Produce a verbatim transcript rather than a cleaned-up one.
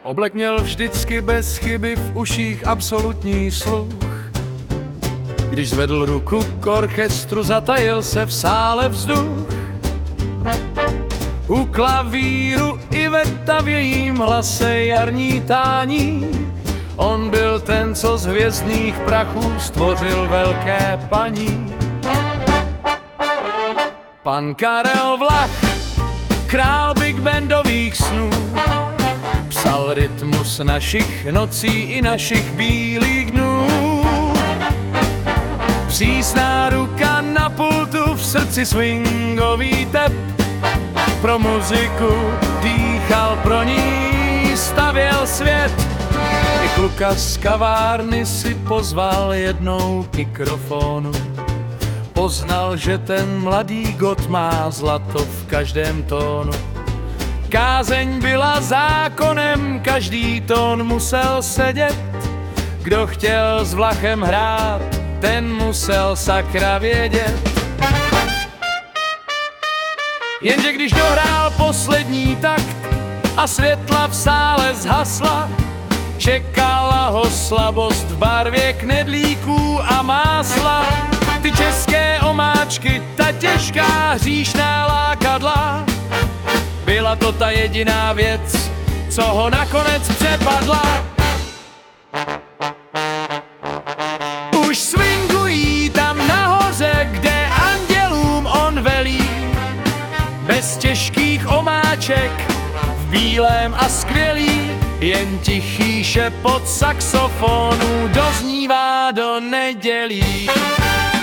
Oblek měl vždycky bez chyby, v uších absolutní sluch. Když zvedl ruku k orchestru, zatajil se v sále vzduch. U klavíru Iveta v jejím hlase jarní tání. On byl ten, co z hvězdných prachů stvořil velké paní. Pan Karel Vlach, král big bandových snů, psal rytmus našich nocí i našich bílých dnů. Přísná ruka na pultu, v srdci swingový tep. Pro muziku dýchal, pro ní stavěl svět. I kluka z kavárny si pozval jednou k mikrofonu. Poznal, že ten mladý God má zlato v každém tónu. Kázeň byla zákonem, každý tón musel sedět. Kdo chtěl s Vlachem hrát, ten musel sakra vědět. Jenže když dohrál poslední takt a světla v sále zhasla, čekala ho slabost v barvě knedlíků a másla. Ty české omáčky, ta těžká hříšná lákadla, byla to ta jediná věc, co ho nakonec přepadla. Už swingují tam nahoře, kde andělům on velí. Bez těžkých omáček, v bílém a skvělý, jen tichý šepot saxofonu doznívá do nedělí.